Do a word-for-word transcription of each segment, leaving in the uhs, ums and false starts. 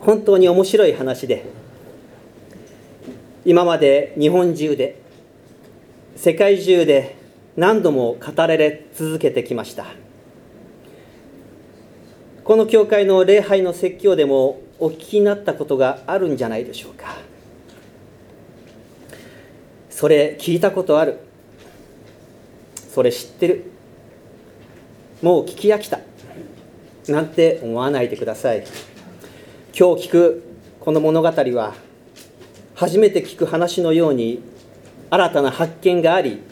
本当に面白い話で、今まで日本中で世界中で何度も語られ続けてきました。この教会の礼拝の説教でもお聞きになったことがあるんじゃないでしょうか。それ聞いたことある、それ知ってる、もう聞き飽きたなんて思わないでください。今日聞くこの物語は初めて聞く話のように新たな発見があり、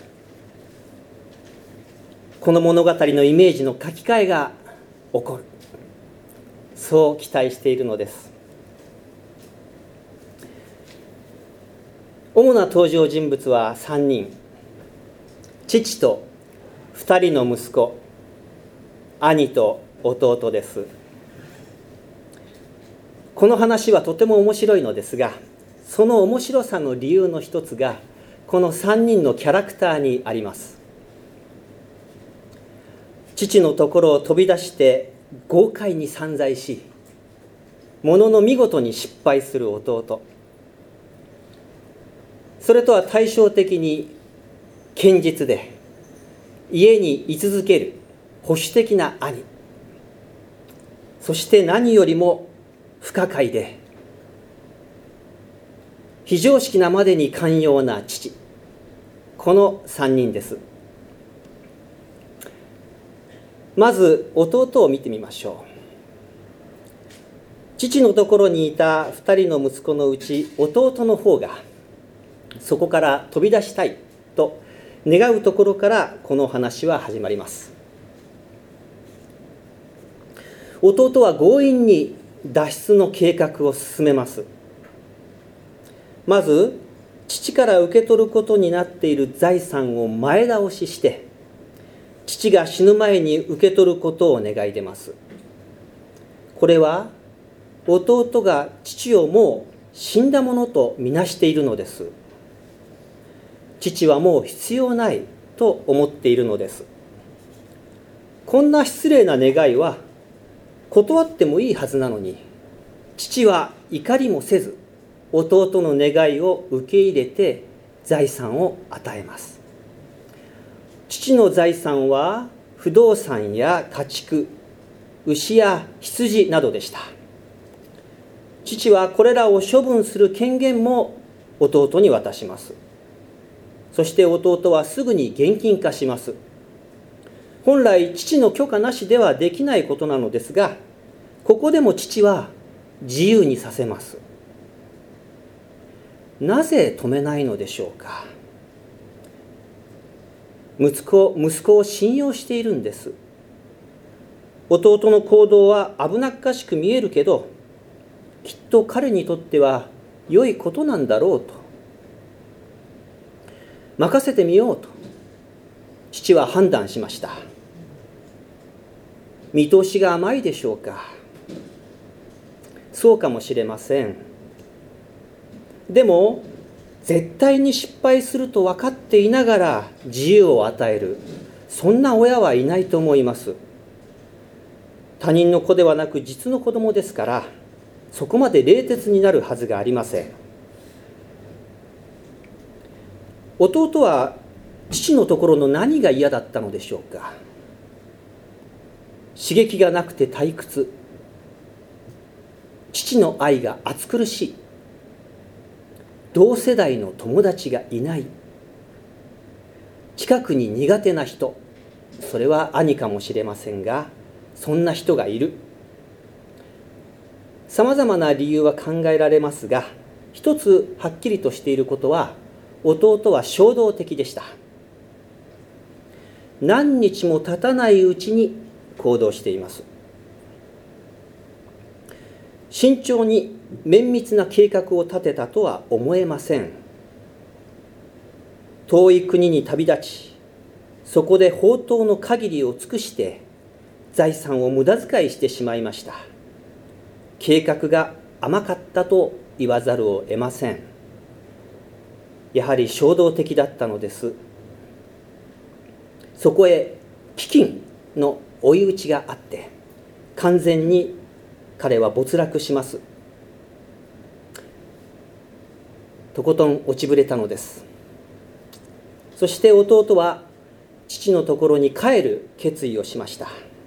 この物語のイメージの書き換えが起こる、そう期待しているのです。主な登場人物はさんにん、父とふたりの息子、兄と弟です。この話はとても面白いのですが、その面白さの理由の一つがこのさんにんのキャラクターにあります。父のところを飛び出して豪快に散財し、ものの見事に失敗する弟、それとは対照的に堅実で家に居続ける保守的な兄、そして何よりも不可解で非常識なまでに寛容な父、このさんにんです。まず弟を見てみましょう。父のところにいたふたりの息子のうち、弟の方がそこから飛び出したいと願うところからこの話は始まります。弟は強引に脱出の計画を進めます。まず父から受け取ることになっている財産を前倒しして、父が死ぬ前に受け取ることを願い出ます。これは弟が父をもう死んだものとみなしているのです。父はもう必要ないと思っているのです。こんな失礼な願いは断ってもいいはずなのに、父は怒りもせず弟の願いを受け入れて財産を与えます。父の財産は不動産や家畜、牛や羊などでした。父はこれらを処分する権限も弟に渡します。そして弟はすぐに現金化します。本来父の許可なしではできないことなのですが、ここでも父は自由にさせます。なぜ止めないのでしょうか。息子、息子を信用しているんです。弟の行動は危なっかしく見えるけど、きっと彼にとっては良いことなんだろうと、任せてみようと父は判断しました。見通しが甘いでしょうか。そうかもしれません。でも絶対に失敗すると分かっていながら自由を与える、そんな親はいないと思います。他人の子ではなく実の子供ですから、そこまで冷徹になるはずがありません。弟は父のところの何が嫌だったのでしょうか。刺激がなくて退屈、父の愛が暑苦しい、同世代の友達がいない、近くに苦手な人、それは兄かもしれませんが、そんな人がいる。さまざまな理由は考えられますが、一つはっきりとしていることは、弟は衝動的でした。何日も経たないうちに行動しています。慎重に綿密な計画を立てたとは思えません。遠い国に旅立ち、そこで放蕩の限りを尽くして財産を無駄遣いしてしまいました。計画が甘かったと言わざるを得ません。やはり衝動的だったのです。そこへ飢饉の追い打ちがあって、完全に彼は没落します。 とことん落ちぶれたのです。そして弟は父のところに帰る決意をしました。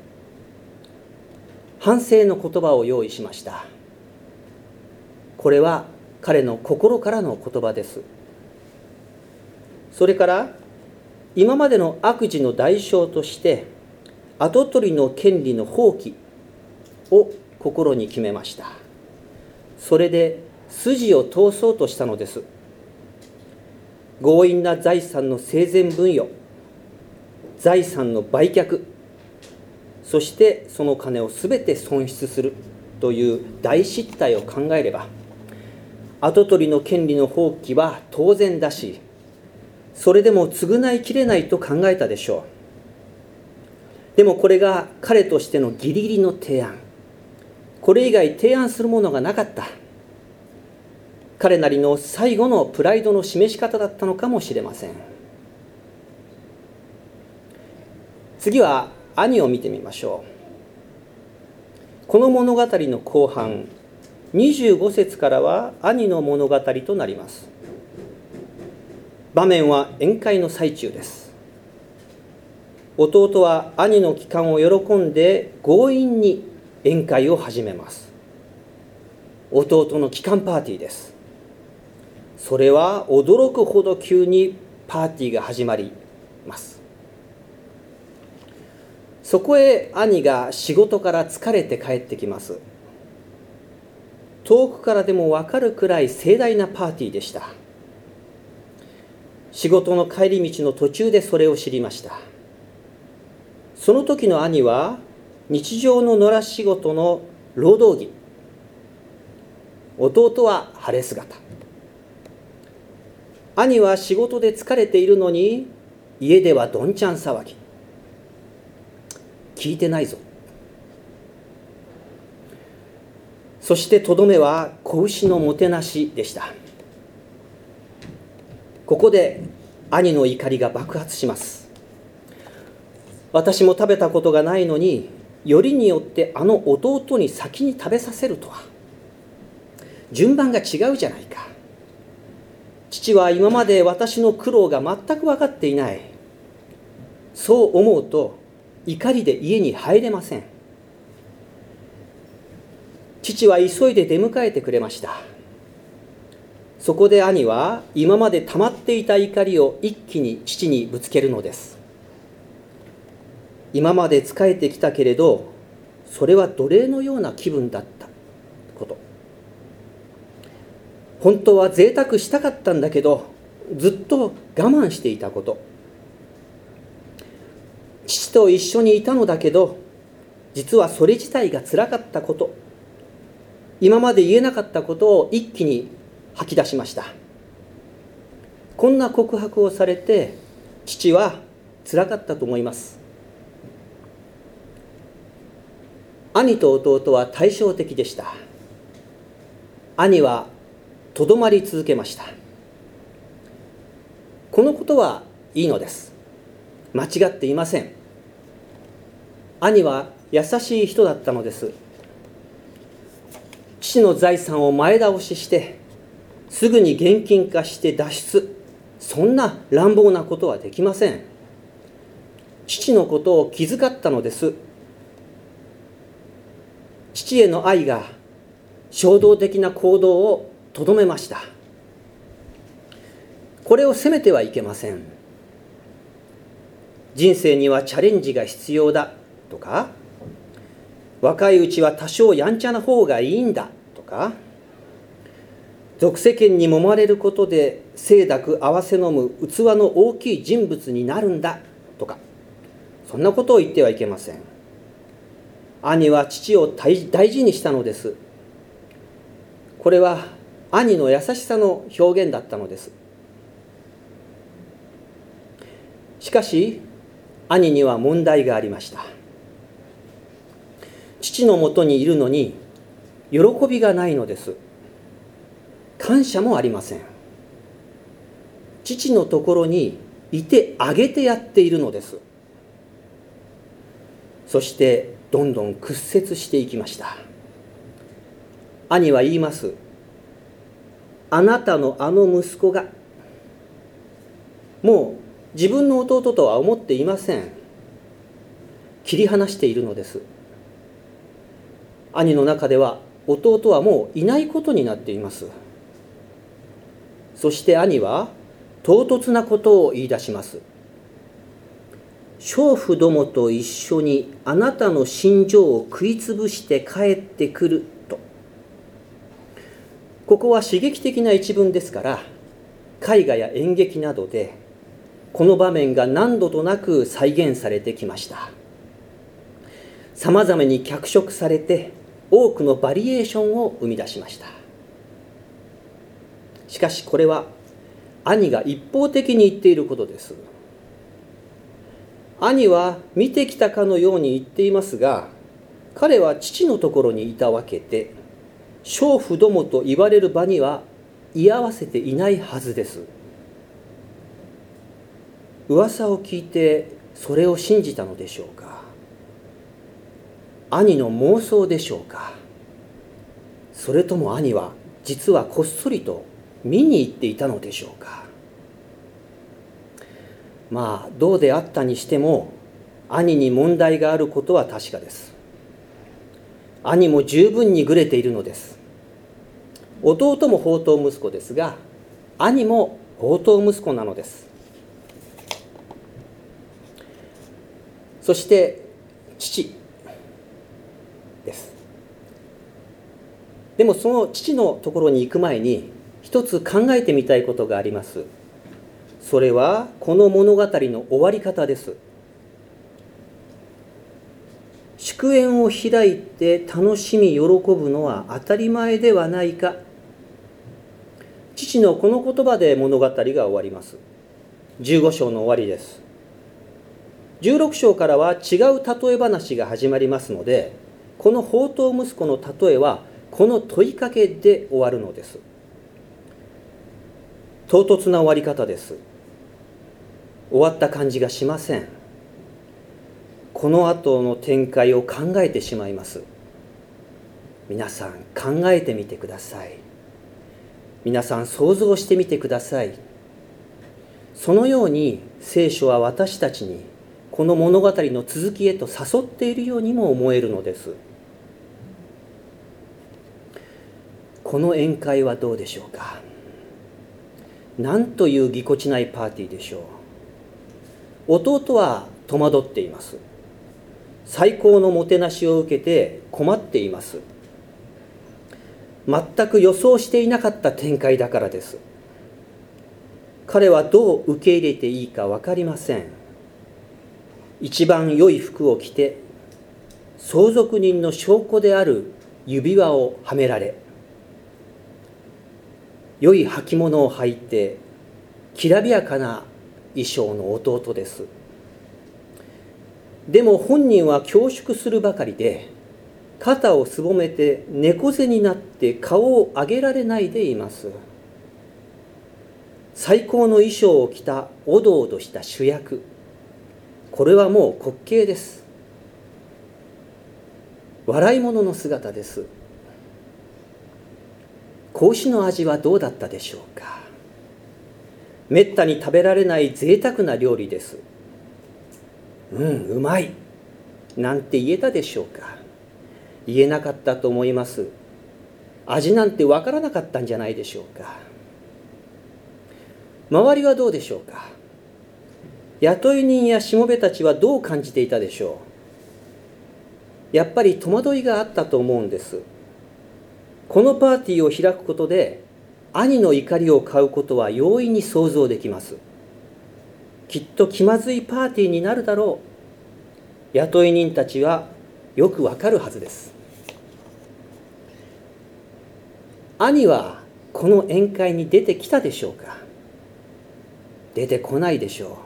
反省の言葉を用意しました。これは彼の心からの言葉です。それから今までの悪事の代償として跡取りの権利の放棄を心に決めました。それで筋を通そうとしたのです。強引な財産の生前分与、財産の売却、そしてその金をすべて損失するという大失態を考えれば、跡取りの権利の放棄は当然だし、それでも償いきれないと考えたでしょう。でもこれが彼としてのギリギリの提案。これ以外提案するものがなかった。彼なりの最後のプライドの示し方だったのかもしれません。次は兄を見てみましょう。この物語の後半、にじゅうご節からは兄の物語となります。場面は宴会の最中です。弟は兄の帰還を喜んで強引に宴会を始めます。弟の帰還パーティーです。それは驚くほど急にパーティーが始まります。そこへ兄が仕事から疲れて帰ってきます。遠くからでも分かるくらい盛大なパーティーでした。仕事の帰り道の途中でそれを知りました。その時の兄は日常の野良仕事の労働着、弟は晴れ姿。兄は仕事で疲れているのに家ではどんちゃん騒ぎ。聞いてないぞ。そしてとどめは子牛のもてなしでした。ここで兄の怒りが爆発します。私も食べたことがないのに、よりによってあの弟に先に食べさせるとは。順番が違うじゃないか。父は今まで私の苦労が全く分かっていない。そう思うと怒りで家に入れません。父は急いで出迎えてくれました。そこで兄は今まで溜まっていた怒りを一気に父にぶつけるのです。今まで仕えてきたけれど、それは奴隷のような気分だったこと。本当は贅沢したかったんだけど、ずっと我慢していたこと。父と一緒にいたのだけど、実はそれ自体がつらかったこと。今まで言えなかったことを一気に吐き出しました。こんな告白をされて、父はつらかったと思います。兄と弟は対照的でした。兄はとどまり続けました。このことはいいのです。間違っていません。兄は優しい人だったのです。父の財産を前倒しして、すぐに現金化して脱出、そんな乱暴なことはできません。父のことを気遣ったのです。父への愛が衝動的な行動をとどめました。これを責めてはいけません。人生にはチャレンジが必要だとか、若いうちは多少やんちゃな方がいいんだとか、俗世間に揉まれることで清濁合わせ飲む器の大きい人物になるんだとか、そんなことを言ってはいけません。兄は父を大事にしたのです。これは兄の優しさの表現だったのです。しかし兄には問題がありました。父のもとにいるのに喜びがないのです。感謝もありません。父のところにいてあげてやっているのです。そしてどんどん屈折していきました。兄は言います。 あなたのあの息子が、もう自分の弟とは思っていません。切り離しているのです。兄の中では弟はもういないことになっています。そして兄は唐突なことを言い出します。娼婦どもと一緒にあなたの心情を食いつぶして帰ってくると。ここは刺激的な一文ですから、絵画や演劇などでこの場面が何度となく再現されてきました。さまざまに脚色されて多くのバリエーションを生み出しました。しかしこれは兄が一方的に言っていることです。兄は見てきたかのように言っていますが、彼は父のところにいたわけで、娼婦どもと言われる場には居合わせていないはずです。噂を聞いてそれを信じたのでしょうか。兄の妄想でしょうか。それとも兄は実はこっそりと見に行っていたのでしょうか。まあどうであったにしても兄に問題があることは確かです。兄も十分にぐれているのです。弟も放蕩息子ですが、兄も放蕩息子なのです。そして父です。でもその父のところに行く前に一つ考えてみたいことがあります。それはこの物語の終わり方です。祝宴を開いて楽しみ喜ぶのは当たり前ではないか。父のこの言葉で物語が終わります。じゅうご章の終わりです。じゅうろく章からは違う例え話が始まりますので、この放蕩息子の例えはこの問いかけで終わるのです。唐突な終わり方です。終わった感じがしません。この後の展開を考えてしまいます。皆さん考えてみてください。皆さん想像してみてください。そのように聖書は私たちにこの物語の続きへと誘っているようにも思えるのです。この宴会はどうでしょうか。なんというぎこちないパーティーでしょう。弟は戸惑っています。最高のもてなしを受けて困っています。全く予想していなかった展開だからです。彼はどう受け入れていいか分かりません。一番良い服を着て、相続人の証拠である指輪をはめられ、良い履物を履いて、きらびやかな衣装の弟です。でも本人は恐縮するばかりで、肩をすぼめて猫背になって顔を上げられないでいます。最高の衣装を着たおどおどした主役、これはもう滑稽です。笑い物の姿です。子牛の味はどうだったでしょうか。めったに食べられない贅沢な料理です。うん、うまいなんて言えたでしょうか。言えなかったと思います。味なんてわからなかったんじゃないでしょうか。周りはどうでしょうか。雇い人やしもべたちはどう感じていたでしょう。やっぱり戸惑いがあったと思うんです。このパーティーを開くことで兄の怒りを買うことは容易に想像できます。きっと気まずいパーティーになるだろう。雇い人たちはよくわかるはずです。兄はこの宴会に出てきたでしょうか。出てこないでしょう。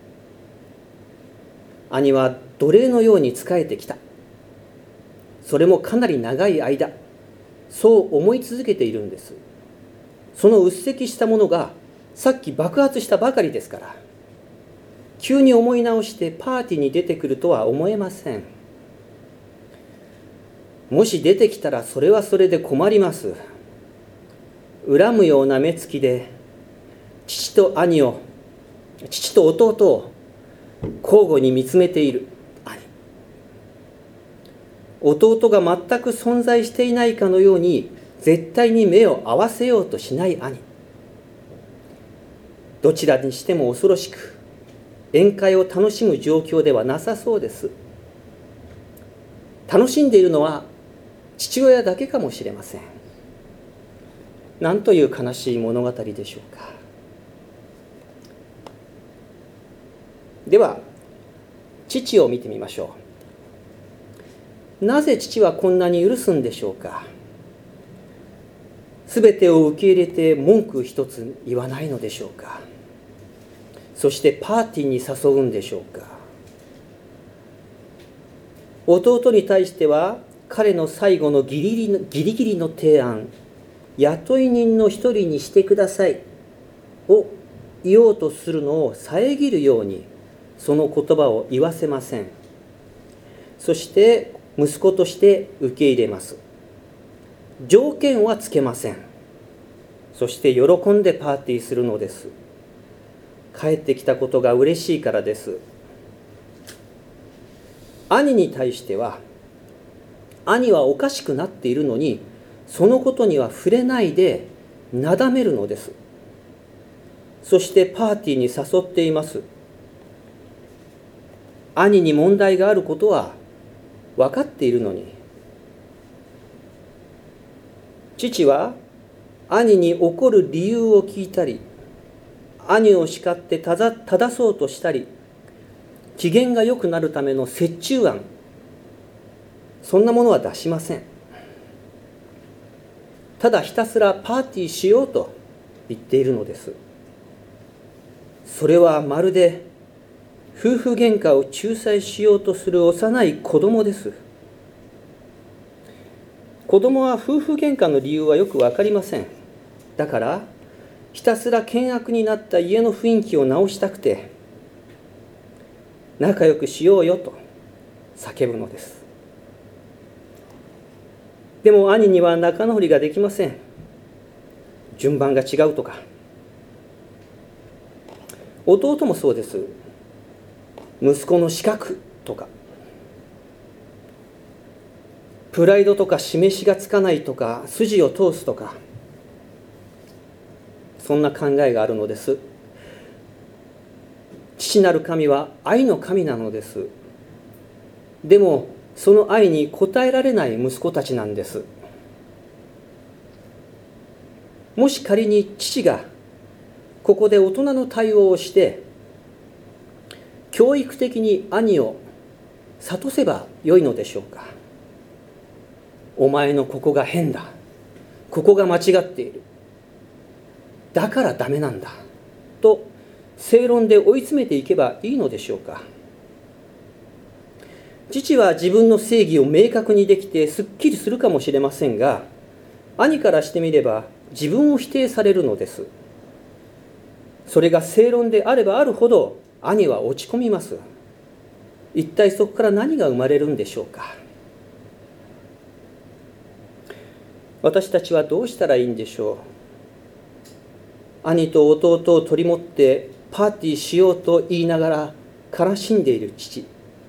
兄は奴隷のように仕えてきた。それもかなり長い間、そう思い続けているんです。そのうっせきしたものがさっき爆発したばかりですから、急に思い直してパーティーに出てくるとは思えません。もし出てきたらそれはそれで困ります。 恨むような目つきで父と兄を父と弟を交互に見つめている兄。弟が全く存在していないかのように絶対に目を合わせようとしない兄。どちらにしても恐ろしく、宴会を楽しむ状況ではなさそうです。楽しんでいるのは父親だけかもしれません。なんという悲しい物語でしょうか。では、父を見てみましょう。なぜ父はこんなに許すんでしょうか。すべてを受け入れて文句一つ言わないのでしょうか。そしてパーティーに誘うんでしょうか。弟に対しては彼の最後のギリギリの、ギリギリの提案、雇い人の一人にしてくださいを言おうとするのを遮るようにその言葉を言わせません。そして息子として受け入れます。条件はつけません。そして喜んでパーティーするのです。帰ってきたことが嬉しいからです。兄に対しては、兄はおかしくなっているのに、そのことには触れないでなだめるのです。そしてパーティーに誘っています。兄に問題があることは分かっているのに。父は兄に怒る理由を聞いたり、兄を叱って正そうとしたり、機嫌が良くなるための折衷案、そんなものは出しません。ただひたすらパーティーしようと言っているのです。それはまるで夫婦喧嘩を仲裁しようとする幼い子供です。子供は夫婦喧嘩の理由はよく分かりません。だからひたすら険悪になった家の雰囲気を直したくて、仲良くしようよと叫ぶのです。でも兄には仲直りができません。順番が違うとか。弟もそうです。息子の資格とか、プライドとか示しがつかないとか、筋を通すとか、そんな考えがあるのです。父なる神は愛の神なのです。でもその愛に応えられない息子たちなんです。もし仮に父がここで大人の対応をして教育的に兄を諭せばよいのでしょうか。お前のここが変だ、ここが間違っている、だからダメなんだと正論で追い詰めていけばいいのでしょうか。父は自分の正義を明確にできてすっきりするかもしれませんが、兄からしてみれば自分を否定されるのです。それが正論であればあるほど兄は落ち込みます。一体そこから何が生まれるんでしょうか。私たちはどうしたらいいんでしょう。兄と弟を取り持ってパーティーしようと言いながら悲しんでいる父。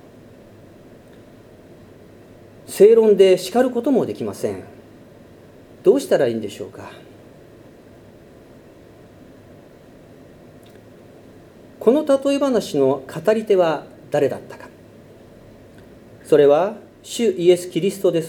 正論で叱ることもできません。どうしたらいいんでしょうか。この例え話の語り手は誰だったか。それは主イエス・キリストです。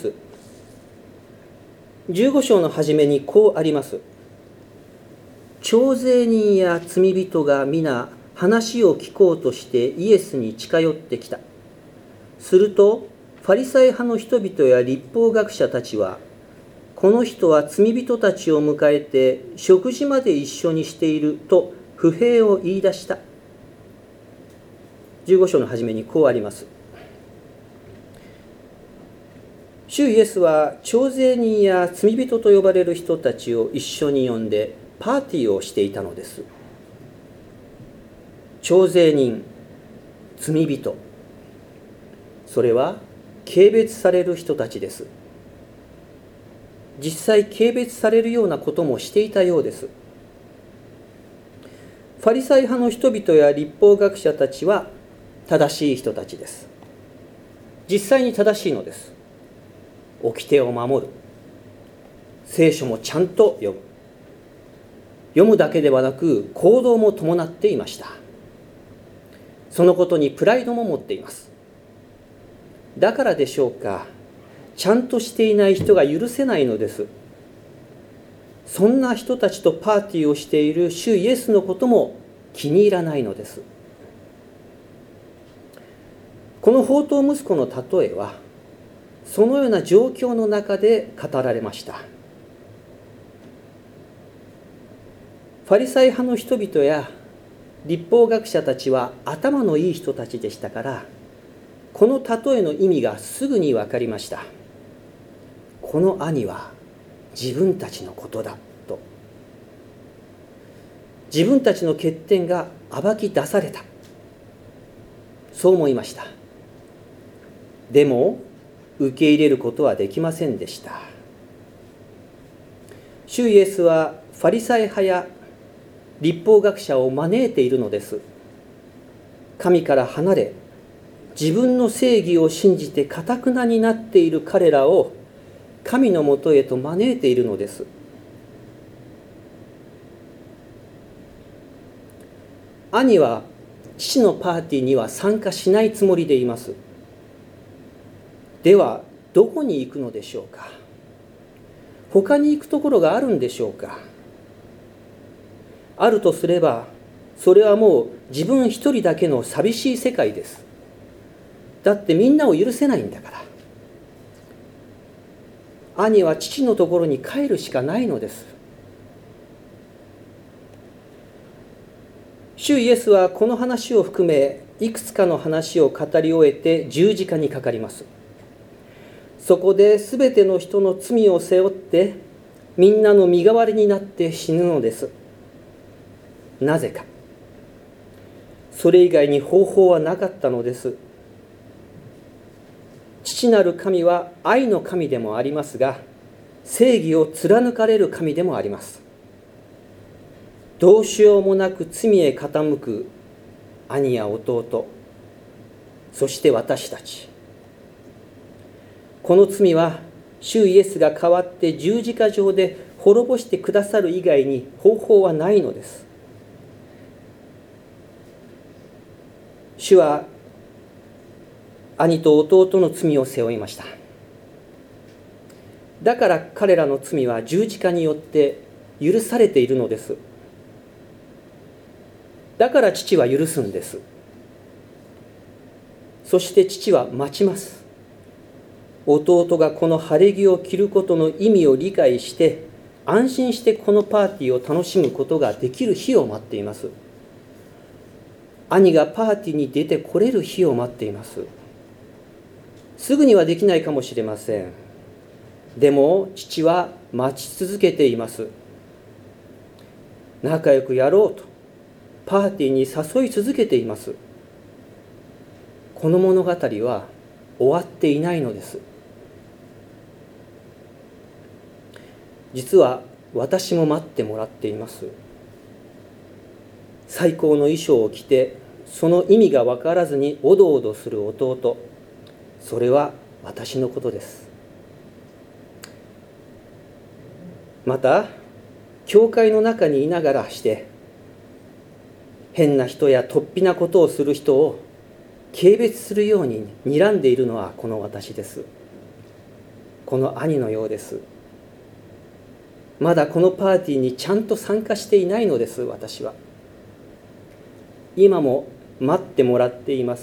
じゅうご章の初めにこうあります。徴税人や罪人が皆話を聞こうとしてイエスに近寄ってきた。するとファリサイ派の人々や律法学者たちは、この人は罪人たちを迎えて食事まで一緒にしていると不平を言い出した。じゅうご章の初めにこうあります。主イエスは徴税人や罪人と呼ばれる人たちを一緒に呼んでパーティーをしていたのです。徴税人、罪人、それは軽蔑される人たちです。 実際軽蔑されるようなこともしていたようです。ファリサイ派の人々や律法学者たちは正しい人たちです。実際に正しいのです。掟を守る。聖書もちゃんと読む。読むだけではなく行動も伴っていました。そのことにプライドも持っています。だからでしょうか、ちゃんとしていない人が許せないのです。そんな人たちとパーティーをしている主イエスのことも気に入らないのです。この放蕩息子の例えはそのような状況の中で語られました。ファリサイ派の人々や律法学者たちは頭のいい人たちでしたから、この例えの意味がすぐに分かりました。この兄は自分たちのことだと。自分たちの欠点が暴き出された。そう思いました。でも受け入れることはできませんでした。主イエスはファリサイ派や律法学者を招いているのです。神から離れ、自分の正義を信じて頑なになっている彼らを神のもとへと招いているのです。兄は父のパーティーには参加しないつもりでいます。ではどこに行くのでしょうか。他に行くところがあるんでしょうか。あるとすれば、それはもう自分一人だけの寂しい世界です。だってみんなを許せないんだから。兄は父のところに帰るしかないのです。主イエスはこの話を含めいくつかの話を語り終えて十字架にかかります。そこで全ての人の罪を背負ってみんなの身代わりになって死ぬのです。なぜか。それ以外に方法はなかったのです。父なる神は愛の神でもありますが、正義を貫かれる神でもあります。どうしようもなく罪へ傾く兄や弟、そして私たち。この罪は主イエスが代わって十字架上で滅ぼしてくださる以外に方法はないのです。主は兄と弟の罪を背負いました。だから彼らの罪は十字架によって許されているのです。だから父は許すんです。そして父は待ちます。弟がこの晴れ着を着ることの意味を理解して、安心してこのパーティーを楽しむことができる日を待っています。兄がパーティーに出てこれる日を待っています。すぐにはできないかもしれません。でも父は待ち続けています。仲良くやろうとパーティーに誘い続けています。この物語は終わっていないのです。実は私も待ってもらっています。最高の衣装を着てその意味が分からずにおどおどする弟、それは私のことです。また教会の中にいながらして変な人や突飛なことをする人を軽蔑するように睨んでいるのはこの私です。この兄のようです。まだこのパーティーにちゃんと参加していないのです。私は今も待ってもらっています。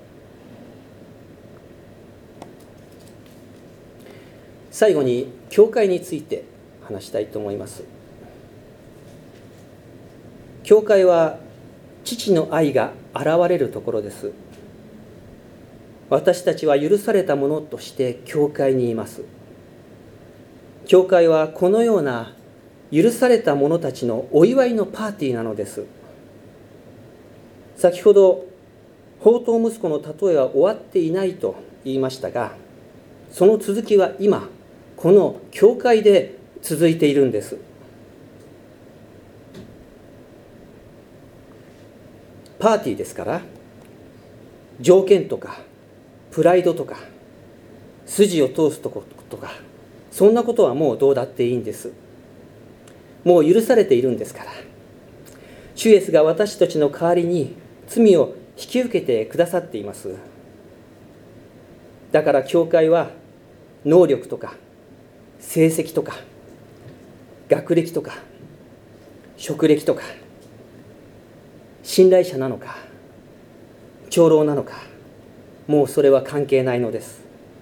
最後に教会について話したいと思います。教会は父の愛が現れるところです。私たちは許されたものとして教会にいます。教会はこのような許された者たちのお祝いのパーティーなのです。先ほど放蕩息子の例えは終わっていないと言いましたが、その続きは今この教会で続いているんです。パーティーですから、条件とかプライドとか筋を通すとことか、そんなことはもうどうだっていいんです。もう許されているんですから。主イエスが私たちの代わりに罪を引き受けてくださっています。だから教会は能力とか成績とか学歴とか職歴とか信頼者なのか長老なのか、もうそれは関係ないのです。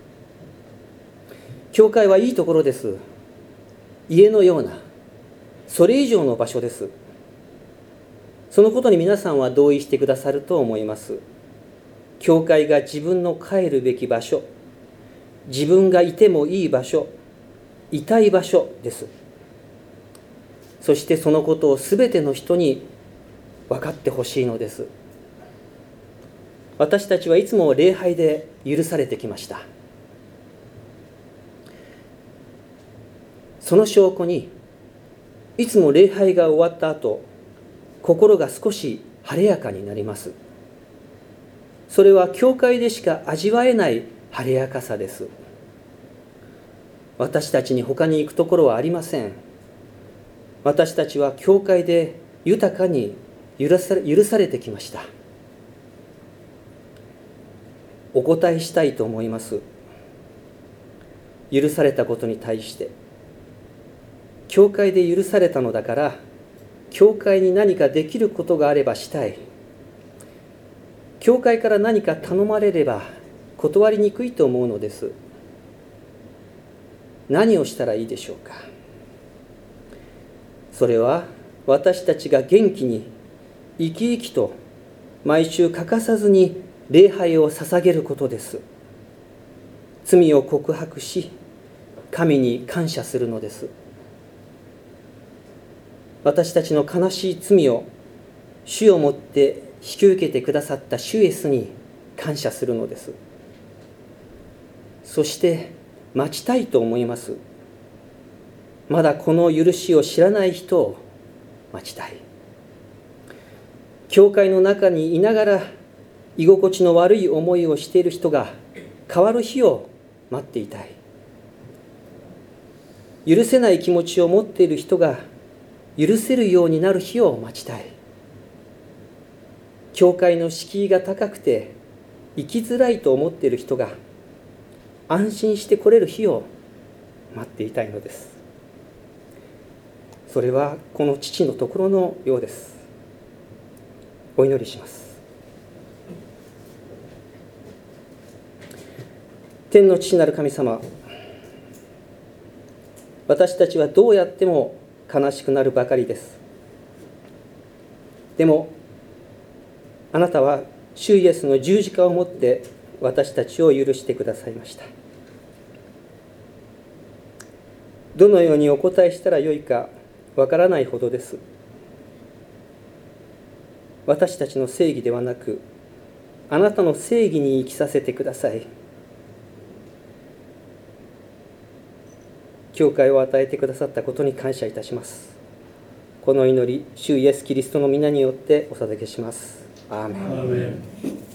教会はいいところです。家のような、それ以上の場所です。そのことに皆さんは同意してくださると思います。教会が自分の帰るべき場所、自分がいてもいい場所、いたい場所です。そしてそのことをすべての人に分かってほしいのです。私たちはいつも礼拝で許されてきました。その証拠に、いつも礼拝が終わった後、心が少し晴れやかになります。それは教会でしか味わえない晴れやかさです。私たちに他に行くところはありません。私たちは教会で豊かに許され、許されてきました。お答えしたいと思います。許されたことに対して、教会で許されたのだから教会に何かできることがあればしたい。教会から何か頼まれれば断りにくいと思うのです。何をしたらいいでしょうか。それは私たちが元気に生き生きと毎週欠かさずに礼拝を捧げることです。罪を告白し、神に感謝するのです。私たちの悲しい罪を主をもって引き受けてくださった主イエスに感謝するのです。そして待ちたいと思います。まだこの許しを知らない人を待ちたい。教会の中にいながら居心地の悪い思いをしている人が変わる日を待っていたい。許せない気持ちを持っている人が許せるようになる日を待ちたい。教会の敷居が高くて生きづらいと思っている人が安心して来れる日を待っていたいのです。それはこの父のところのようです。お祈りします。天の父なる神様、私たちはどうやっても悲しくなるばかりです。でもあなたは主イエスの十字架をもって私たちを許してくださいました。どのようにお答えしたらよいかわからないほどです。私たちの正義ではなく、あなたの正義に生きさせてください。教会を与えてくださったことに感謝いたします。この祈り、主イエスキリストの皆によってお捧げします。アーメン。アーメン。